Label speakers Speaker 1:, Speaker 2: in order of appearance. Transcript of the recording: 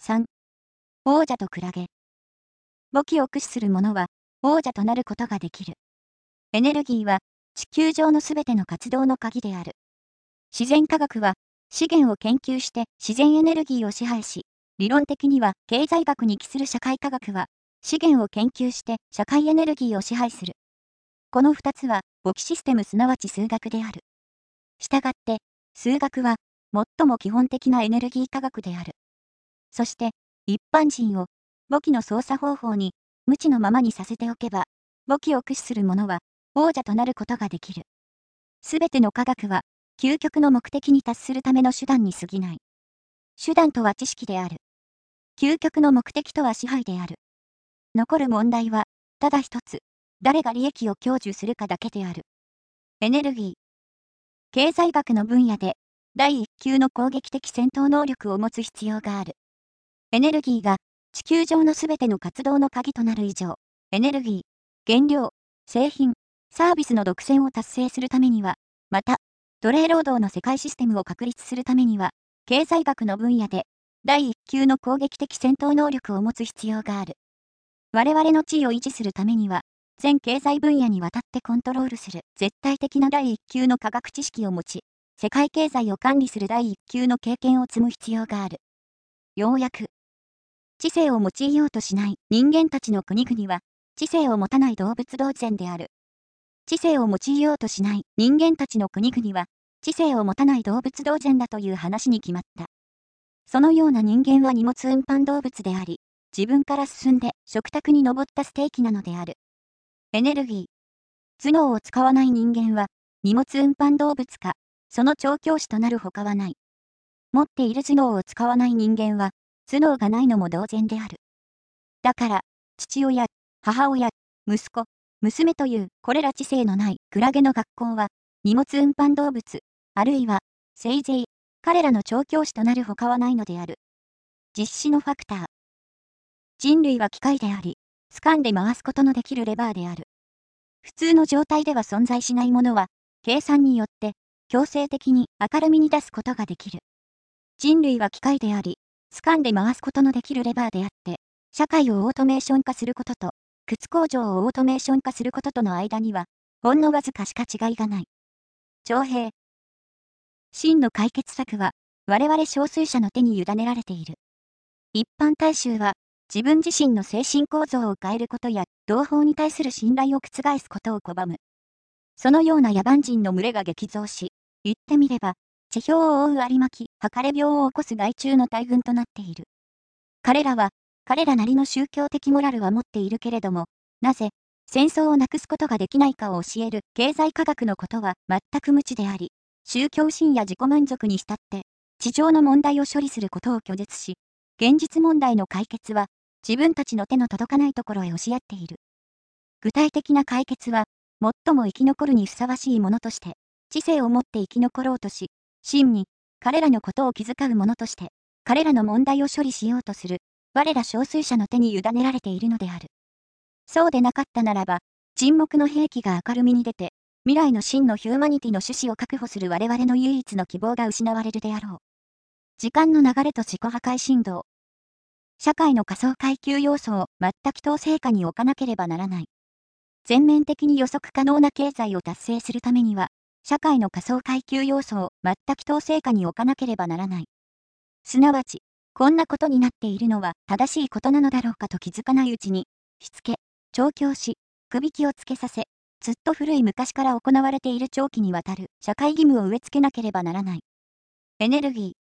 Speaker 1: 3、王者とクラゲ。簿記を駆使する者は、王者となることができる。エネルギーは、地球上のすべての活動の鍵である。自然科学は、資源を研究して自然エネルギーを支配し、理論的には経済学に帰する社会科学は、資源を研究して社会エネルギーを支配する。この二つは、簿記システムすなわち数学である。したがって、数学は、最も基本的なエネルギー科学である。そして、一般人を、簿記の操作方法に、無知のままにさせておけば、簿記を駆使する者は、王者となることができる。すべての科学は、究極の目的に達するための手段に過ぎない。手段とは知識である。究極の目的とは支配である。残る問題は、ただ一つ、誰が利益を享受するかだけである。エネルギー。経済学の分野で、第一級の攻撃的戦闘能力を持つ必要がある。エネルギーが、地球上のすべての活動の鍵となる以上、エネルギー、原料、製品、サービスの独占を達成するためには、また、奴隷労働の世界システムを確立するためには、経済学の分野で、第一級の攻撃的戦闘能力を持つ必要がある。我々の地位を維持するためには、全経済分野にわたってコントロールする絶対的な第一級の科学知識を持ち、世界経済を管理する第一級の経験を積む必要がある。要約。知性を用いようとしない人間たちの国々は、知性を持たない動物同然である。知性を用いようとしない人間たちの国々は、知性を持たない動物同然だという話に決まった。そのような人間は荷物運搬動物であり、自分から進んで食卓に登ったステーキなのである。エネルギー。頭脳を使わない人間は、荷物運搬動物か、その調教師となるほかはない。持っている頭脳を使わない人間は、頭脳がないのも同然である。だから、父親、母親、息子、娘というこれら知性のないクラゲの学校は、荷物運搬動物、あるいは、せいぜい、彼らの調教師となるほかはないのである。実施のファクター。人類は機械であり、掴んで回すことのできるレバーである。普通の状態では存在しないものは、計算によって、強制的に明るみに出すことができる。人類は機械であり、掴んで回すことのできるレバーであって、社会をオートメーション化することと、靴工場をオートメーション化することとの間には、ほんのわずかしか違いがない。徴兵。真の解決策は、我々少数者の手に委ねられている。一般大衆は、自分自身の精神構造を変えることや、同胞に対する信頼を覆すことを拒む。そのような野蛮人の群れが激増し、言ってみれば、地表を覆う有巻、測れ病を起こす害虫の大群となっている。彼らは、彼らなりの宗教的モラルは持っているけれども、なぜ、戦争をなくすことができないかを教える経済科学のことは全く無知であり、宗教心や自己満足に浸って、地上の問題を処理することを拒絶し、現実問題の解決は、自分たちの手の届かないところへ押しやっている。具体的な解決は、最も生き残るにふさわしいものとして、知性を持って生き残ろうとし、真に、彼らのことを気遣う者として、彼らの問題を処理しようとする、我ら少数者の手に委ねられているのである。そうでなかったならば、沈黙の兵器が明るみに出て、未来の真のヒューマニティの趣旨を確保する我々の唯一の希望が失われるであろう。時間の流れと自己破壊振動。社会の仮想階級要素を全く統制下に置かなければならない。全面的に予測可能な経済を達成するためには、社会の仮想階級要素を全く統制下に置かなければならない。すなわち、こんなことになっているのは正しいことなのだろうかと気づかないうちに、しつけ、調教し、首引きをつけさせ、ずっと古い昔から行われている長期にわたる社会義務を植え付けなければならない。エネルギー。